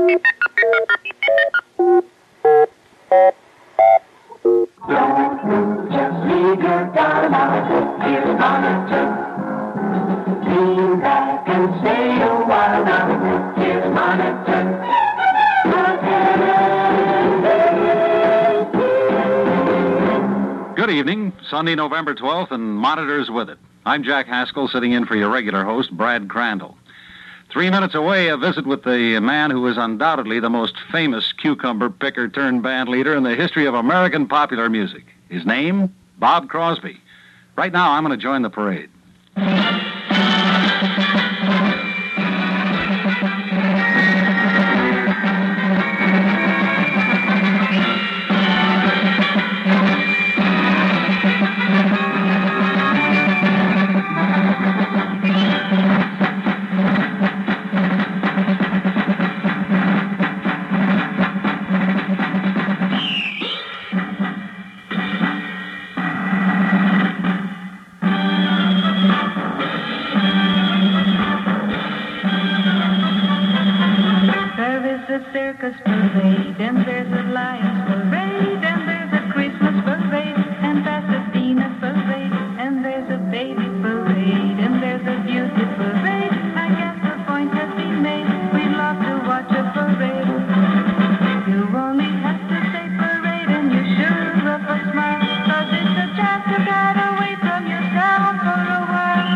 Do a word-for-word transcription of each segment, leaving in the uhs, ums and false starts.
Don't move, just leave your gun out. Here's Monitor. Lean back and stay a while now. Here's Monitor. Good evening, Sunday, November twelfth, and Monitor's with it. I'm Jack Haskell, sitting in for your regular host, Brad Crandall. Three minutes away, a visit with the man who is undoubtedly the most famous cucumber picker turned band leader in the history of American popular music. His name, Bob Crosby. Right now, I'm going to join the parade. Circus parade, and there's a Lions parade, and there's a Christmas parade, and Pasadena parade, and there's a baby parade, and there's a beauty parade. I guess the point has been made. We love to watch a parade. You only have to say parade, and you sure up a smile, 'cause it's a chance to get away from your town for a while.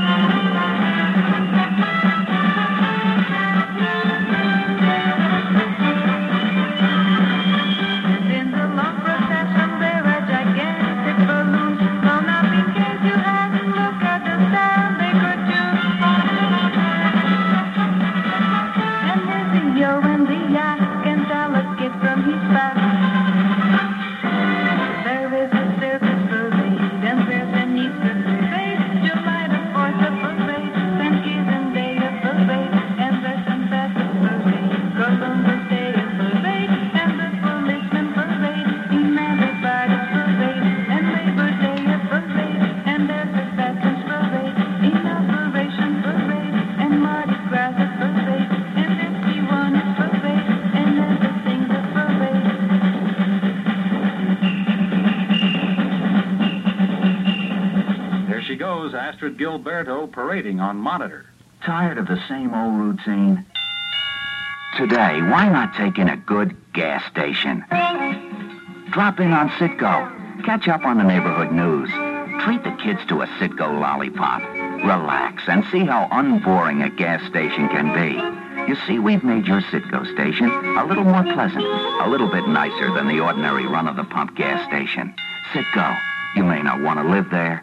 Astrid Gilberto parading on Monitor. Tired of the same old routine? Today, why not take in a good gas station? Drop in on Citgo. Catch up on the neighborhood news. Treat the kids to a Citgo lollipop. Relax and see how unboring a gas station can be. You see, we've made your Citgo station a little more pleasant, a little bit nicer than the ordinary run-of-the-pump gas station. Citgo. You may not want to live there,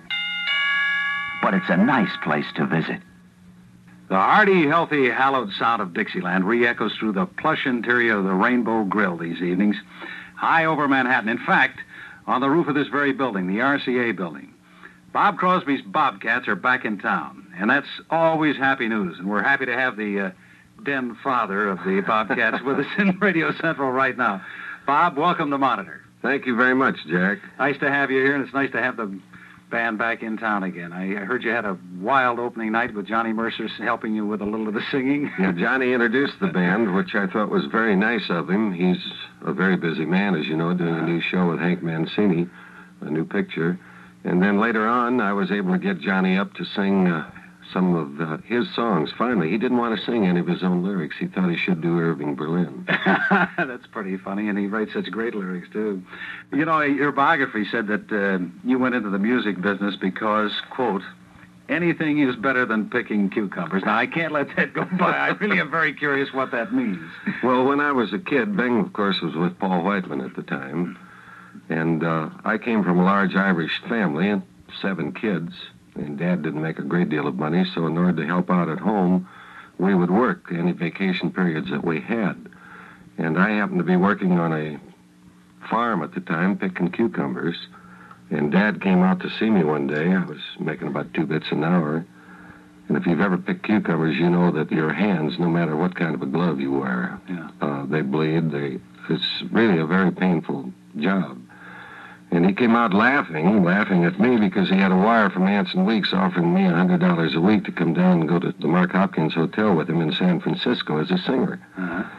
but it's a nice place to visit. The hearty, healthy, hallowed sound of Dixieland re-echoes through the plush interior of the Rainbow Grill these evenings, high over Manhattan. In fact, on the roof of this very building, the R C A building. Bob Crosby's Bobcats are back in town, and that's always happy news. And we're happy to have the uh, den father of the Bobcats with us in Radio Central right now. Bob, welcome to Monitor. Thank you very much, Jack. Nice to have you here, and it's nice to have the band back in town again. I heard you had a wild opening night with Johnny Mercer helping you with a little of the singing. Yeah, Johnny introduced the band, which I thought was very nice of him. He's a very busy man, as you know, doing a new show with Hank Mancini, a new picture. And then later on, I was able to get Johnny up to sing uh, some of uh, his songs. Finally, he didn't want to sing any of his own lyrics. He thought he should do Irving Berlin. That's pretty funny, and he writes such great lyrics, too. You know, your biography said that uh, you went into the music business because, quote, anything is better than picking cucumbers. Now, I can't let that go by. I really am very curious what that means. Well, when I was a kid, Bing, of course, was with Paul Whiteman at the time. And uh, I came from a large Irish family and seven kids. And Dad didn't make a great deal of money, so in order to help out at home, we would work any vacation periods that we had. And I happened to be working on a farm at the time, picking cucumbers. And Dad came out to see me one day. I was making about two bits an hour. And if you've ever picked cucumbers, you know that your hands, no matter what kind of a glove you wear, yeah. uh, they bleed. They, it's really a very painful job. And he came out laughing, laughing at me because he had a wire from Anson Weeks offering me one hundred dollars a week to come down and go to the Mark Hopkins Hotel with him in San Francisco as a singer. Uh-huh.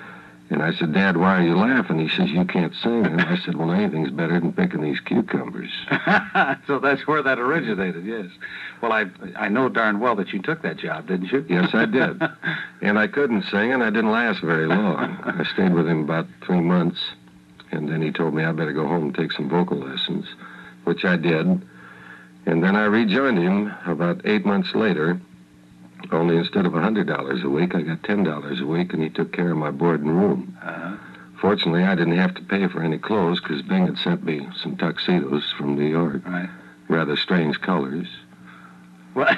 And I said, Dad, why are you laughing? He says, you can't sing. And I said, well, anything's better than picking these cucumbers. So that's where that originated, yes. Well, I I know darn well that you took that job, didn't you? Yes, I did. And I couldn't sing, and I didn't last very long. I stayed with him about three months, and then he told me I better go home and take some vocal lessons, which I did. And then I rejoined him about eight months later. Only instead of one hundred dollars a week, I got ten dollars a week, and he took care of my board and room. Uh-huh. Fortunately, I didn't have to pay for any clothes because Bing had sent me some tuxedos from New York. Right. Rather strange colors. Well,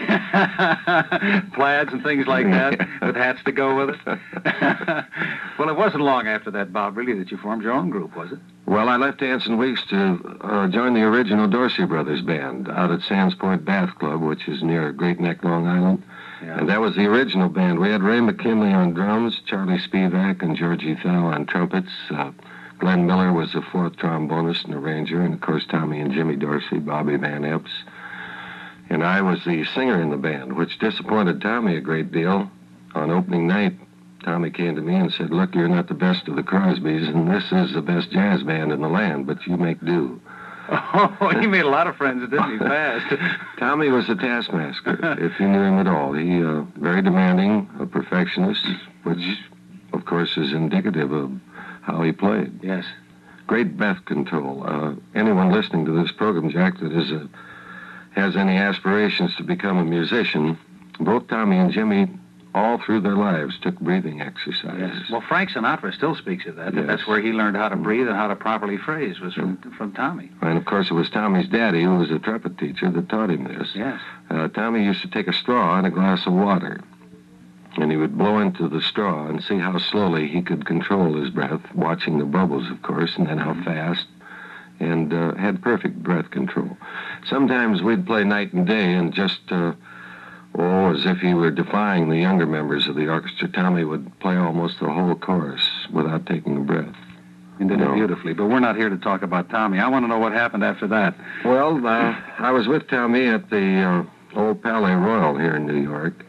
plaids and things like that, with hats to go with it. Well, it wasn't long after that, Bob, really, that you formed your own group, was it? Well, I left Anson Weeks to uh, join the original Dorsey Brothers band out at Sands Point Bath Club, which is near Great Neck, Long Island. Yeah. And that was the original band. We had Ray McKinley on drums, Charlie Spivak and Georgie Thau on trumpets. Uh, Glenn Miller was the fourth trombonist and arranger, and of course Tommy and Jimmy Dorsey, Bobby Van Epps. And I was the singer in the band, which disappointed Tommy a great deal. On opening night, Tommy came to me and said, look, you're not the best of the Crosbys, and this is the best jazz band in the land, but you make do. Oh, he made a lot of friends, didn't he, fast? Tommy was a taskmaster, if you knew him at all. He, uh, very demanding, a perfectionist, which, of course, is indicative of how he played. Yes. Great breath control. Uh, anyone listening to this program, Jack, that is a, has any aspirations to become a musician, both Tommy and Jimmy, all through their lives, took breathing exercises. Yes. Well, Frank Sinatra still speaks of that. Yes. That's where he learned how to breathe and how to properly phrase, was from, from Tommy. And, of course, it was Tommy's daddy, who was a trumpet teacher, that taught him this. Yes. Uh, Tommy used to take a straw and a glass of water, and he would blow into the straw and see how slowly he could control his breath, watching the bubbles, of course, and then how fast, and uh, had perfect breath control. Sometimes we'd play night and day, and just, uh, oh, as if he were defying the younger members of the orchestra, Tommy would play almost the whole chorus without taking a breath. He did No. it beautifully, but we're not here to talk about Tommy. I want to know what happened after that. Well, uh, I was with Tommy at the uh, old Palais Royal here in New York,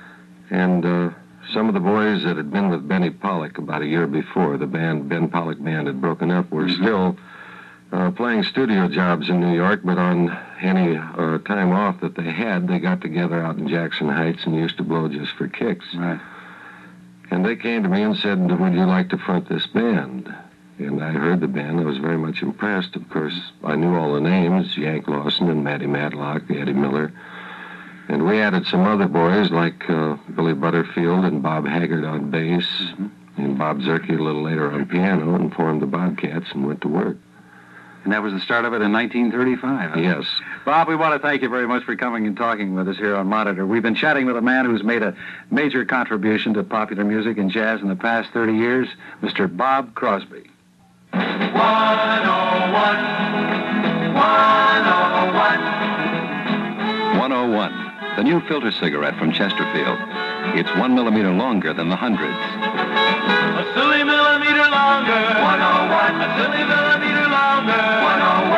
and uh, some of the boys that had been with Benny Pollock about a year before, the band, Ben Pollock band had broken up, were Mm-hmm. still uh, playing studio jobs in New York, but on any uh, time off that they had, they got together out in Jackson Heights and used to blow just for kicks. Right. And they came to me and said, would you like to front this band? And I heard the band. I was very much impressed. Of course, I knew all the names, Yank Lawson and Matty Matlock, Eddie Miller. And we added some other boys like uh, Billy Butterfield and Bob Haggard on bass, Mm-hmm. and Bob Zerke a little later on piano, and formed the Bobcats and went to work. And that was the start of it in nineteen thirty-five. Huh? Yes. Bob, we want to thank you very much for coming and talking with us here on Monitor. We've been chatting with a man who's made a major contribution to popular music and jazz in the past thirty years, Mister Bob Crosby. one oh one, one oh one. one oh one, the new filter cigarette from Chesterfield. It's one millimeter longer than the hundreds. A silly millimeter longer, one oh one. A silly millimeter longer, one oh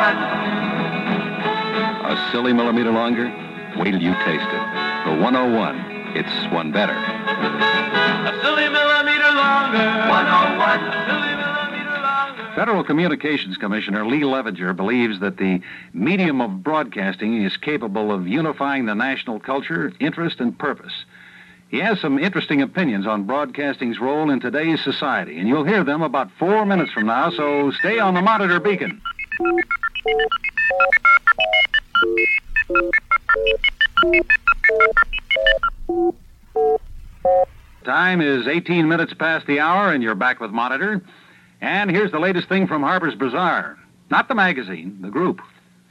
one. A silly millimeter longer? Wait till you taste it. The one oh one, it's one better. A silly millimeter longer, one oh one. A silly millimeter longer. Federal Communications Commissioner Lee Levenger believes that the medium of broadcasting is capable of unifying the national culture, interest, and purpose. He has some interesting opinions on broadcasting's role in today's society, and you'll hear them about four minutes from now, so stay on the Monitor Beacon. Time is eighteen minutes past the hour, and you're back with Monitor. And here's the latest thing from Harper's Bazaar. Not the magazine, the group.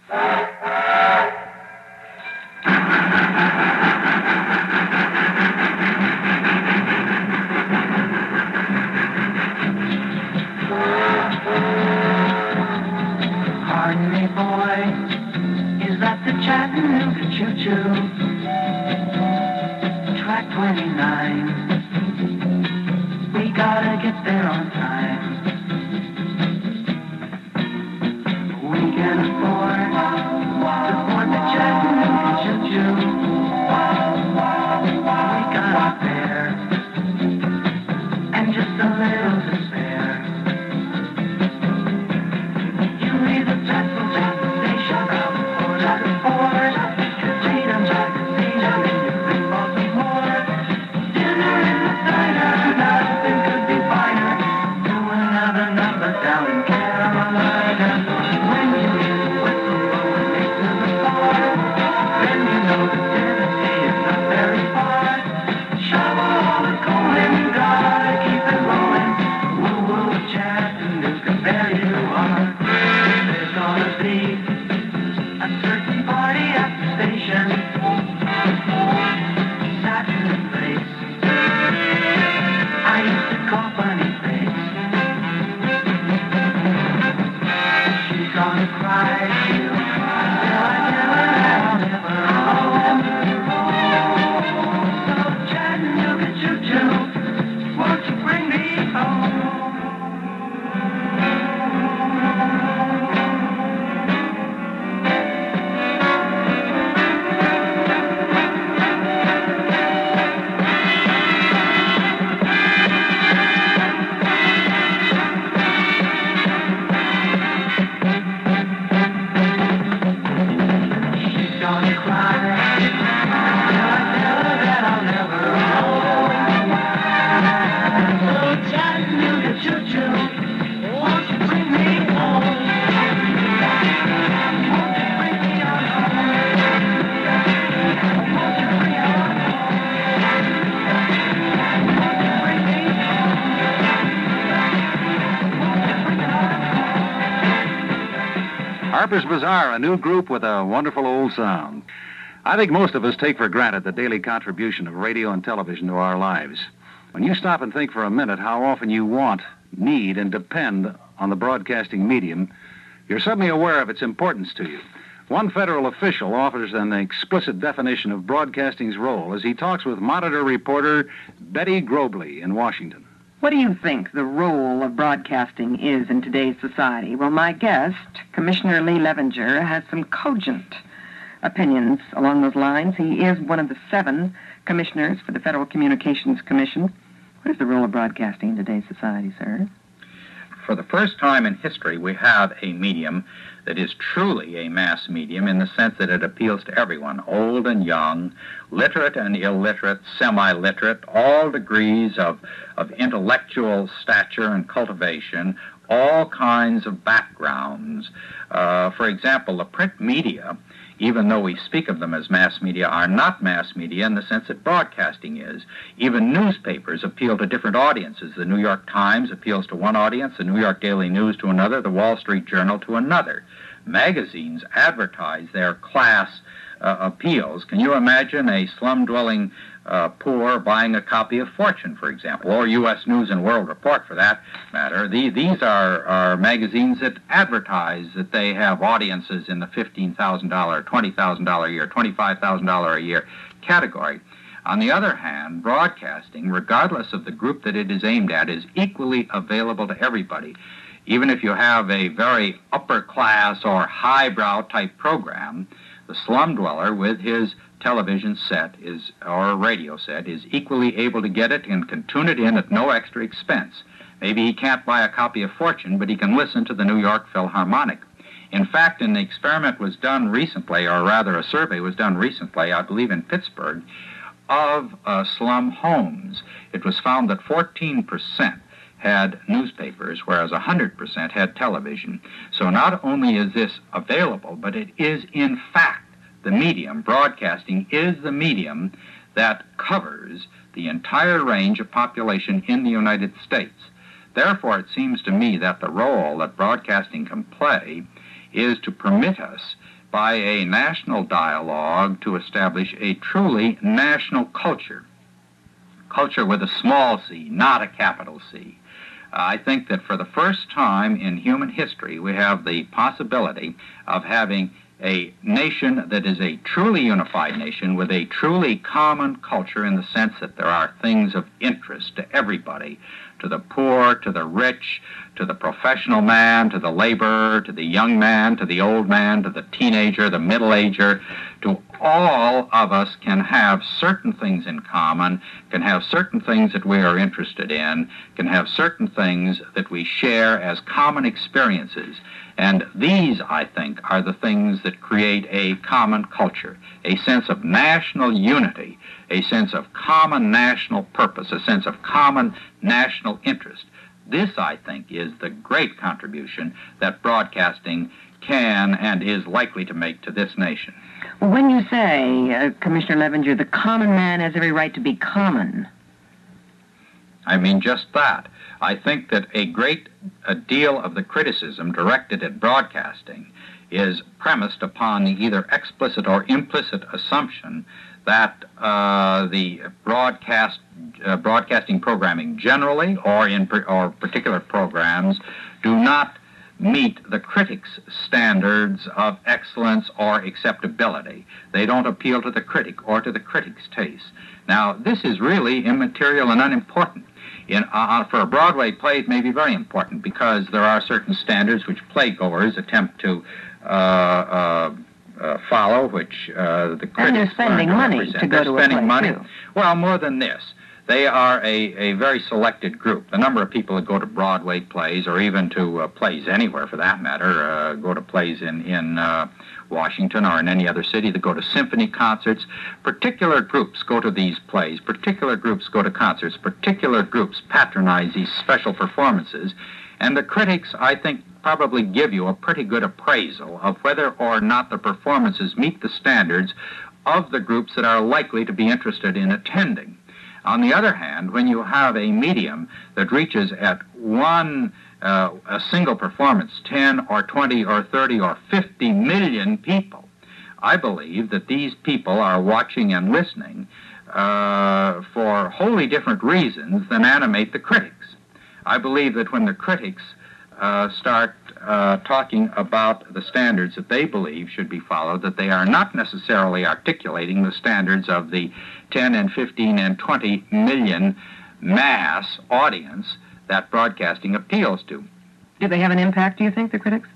Pardon me, boy, is that the Chattanooga choo-choo? Track twenty-nine. We gotta get there on time. We can afford to board the Chattanooga choo-choo. We got a fare and just a little to spare. Harper's Bazaar, a new group with a wonderful old sound. I think most of us take for granted the daily contribution of radio and television to our lives. When you stop and think for a minute how often you want, need, and depend on the broadcasting medium, you're suddenly aware of its importance to you. One federal official offers an explicit definition of broadcasting's role as he talks with Monitor reporter Betty Grobley in Washington. What do you think the role of broadcasting is in today's society? Well, my guest, Commissioner Lee Levenger, has some cogent opinions along those lines. He is one of the seven commissioners for the Federal Communications Commission. What is the role of broadcasting in today's society, sir? For the first time in history, we have a medium that is truly a mass medium in the sense that it appeals to everyone, old and young, literate and illiterate, semi-literate, all degrees of, of intellectual stature and cultivation, all kinds of backgrounds. Uh, for example, the print media, even though we speak of them as mass media, are not mass media in the sense that broadcasting is. Even newspapers appeal to different audiences. The New York Times appeals to one audience, the New York Daily News to another, the Wall Street Journal to another. Magazines advertise their class uh, appeals. Can you imagine a slum-dwelling uh, poor buying a copy of Fortune, for example, or U S News and World Report, for that matter? The, these are, are magazines that advertise that they have audiences in the fifteen thousand dollars, twenty thousand dollars a year, twenty-five thousand dollars a year category. On the other hand, broadcasting, regardless of the group that it is aimed at, is equally available to everybody. Even if you have a very upper-class or highbrow type program, the slum dweller with his television set is or radio set is equally able to get it and can tune it in at no extra expense. Maybe he can't buy a copy of Fortune, but he can listen to the New York Philharmonic. In fact, an experiment was done recently, or rather a survey was done recently, I believe in Pittsburgh, of uh, slum homes. It was found that fourteen percent had newspapers, whereas one hundred percent had television. So not only is this available, but it is in fact the medium, broadcasting is the medium that covers the entire range of population in the United States. Therefore, it seems to me that the role that broadcasting can play is to permit us, by a national dialogue, to establish a truly national culture. Culture with a small c, not a capital C. I think that for the first time in human history, we have the possibility of having a nation that is a truly unified nation with a truly common culture in the sense that there are things of interest to everybody, to the poor, to the rich, to the professional man, to the laborer, to the young man, to the old man, to the teenager, the middle-ager. To all of us can have certain things in common, can have certain things that we are interested in, can have certain things that we share as common experiences. And these, I think, are the things that create a common culture, a sense of national unity, a sense of common national purpose, a sense of common national interest. This, I think, is the great contribution that broadcasting can and is likely to make to this nation. Well, when you say, uh, Commissioner Levenger, the common man has every right to be common, I mean just that. I think that a great a deal of the criticism directed at broadcasting is premised upon the either explicit or implicit assumption that uh, the broadcast uh, broadcasting programming generally, or in per, or particular programs, do not meet the critics' standards of excellence or acceptability. They don't appeal to the critic or to the critic's taste. Now, this is really immaterial and unimportant. In, uh, for a Broadway play, it may be very important because there are certain standards which playgoers attempt to uh, uh, uh, follow, which uh, the critics and they're spending money represent. to go they're to spending a play, money. too. Well, more than this. They are a, a very selected group. The number of people that go to Broadway plays, or even to uh, plays anywhere for that matter, uh, go to plays in, in uh, Washington or in any other city, that go to symphony concerts. Particular groups go to these plays. Particular groups go to concerts. Particular groups patronize these special performances. And the critics, I think, probably give you a pretty good appraisal of whether or not the performances meet the standards of the groups that are likely to be interested in attending. On the other hand, when you have a medium that reaches at one uh, a single performance, ten or twenty or thirty or fifty million people, I believe that these people are watching and listening uh, for wholly different reasons than animate the critics. I believe that when the critics uh, start uh, talking about the standards that they believe should be followed, that they are not necessarily articulating the standards of the ten and fifteen and twenty million mass audience that broadcasting appeals to. Do they have an impact, do you think, the critics?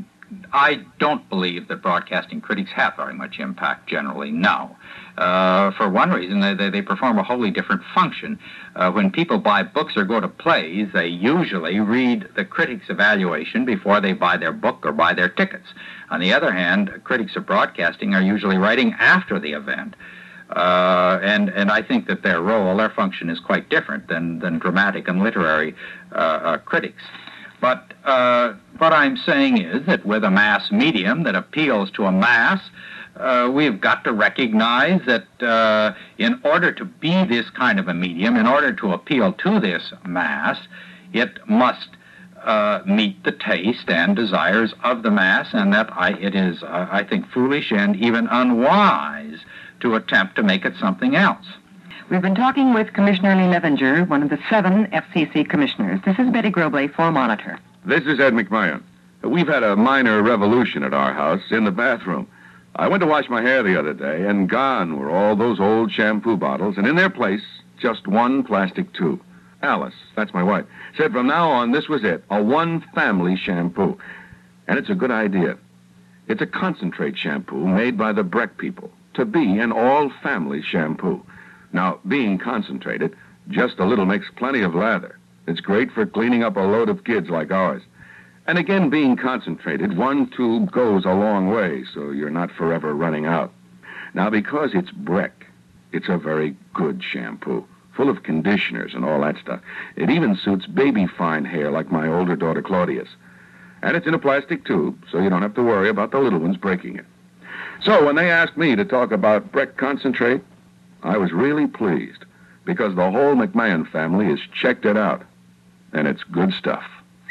I don't believe that broadcasting critics have very much impact generally, no. Uh, for one reason, they, they, they perform a wholly different function. Uh, when people buy books or go to plays, they usually read the critic's evaluation before they buy their book or buy their tickets. On the other hand, critics of broadcasting are usually writing after the event. Uh, and, and I think that their role, their function is quite different than, than dramatic and literary uh, uh, critics. But uh, what I'm saying is that with a mass medium that appeals to a mass, uh, we've got to recognize that uh, in order to be this kind of a medium, in order to appeal to this mass, it must uh, meet the taste and desires of the mass, and that I, it is, uh, I think, foolish and even unwise to attempt to make it something else. We've been talking with Commissioner Lee Levenger, one of the seven F C C commissioners. This is Betty Grobley for Monitor. This is Ed McMahon. We've had a minor revolution at our house in the bathroom. I went to wash my hair the other day, and gone were all those old shampoo bottles, and in their place, just one plastic tube. Alice, that's my wife, said from now on this was it, a one-family shampoo. And it's a good idea. It's a concentrate shampoo made by the Breck people to be an all-family shampoo. Now, being concentrated, just a little makes plenty of lather. It's great for cleaning up a load of kids like ours. And again, being concentrated, one tube goes a long way, so you're not forever running out. Now, because it's Breck, it's a very good shampoo, full of conditioners and all that stuff. It even suits baby fine hair like my older daughter Claudia's. And it's in a plastic tube, so you don't have to worry about the little ones breaking it. So when they asked me to talk about Breck concentrate, I was really pleased, because the whole McMahon family has checked it out, and it's good stuff.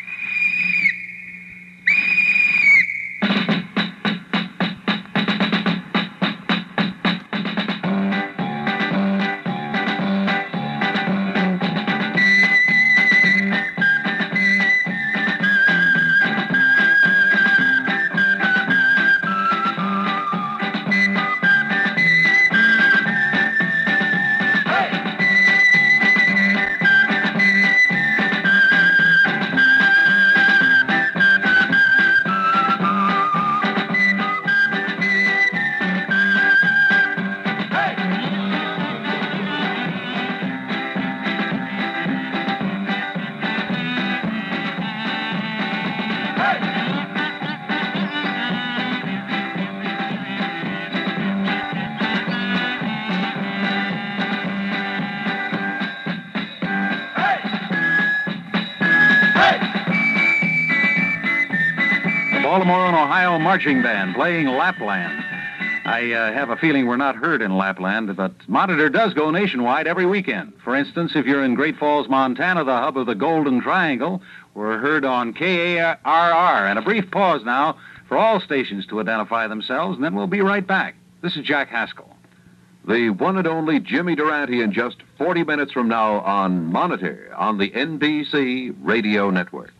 Baltimore and Ohio marching band playing Lapland. I uh, have a feeling we're not heard in Lapland, but Monitor does go nationwide every weekend. For instance, if you're in Great Falls, Montana, the hub of the Golden Triangle, we're heard on K A R R. And a brief pause now for all stations to identify themselves, and then we'll be right back. This is Jack Haskell. The one and only Jimmy Durante in just forty minutes from now on Monitor on the N B C Radio Network.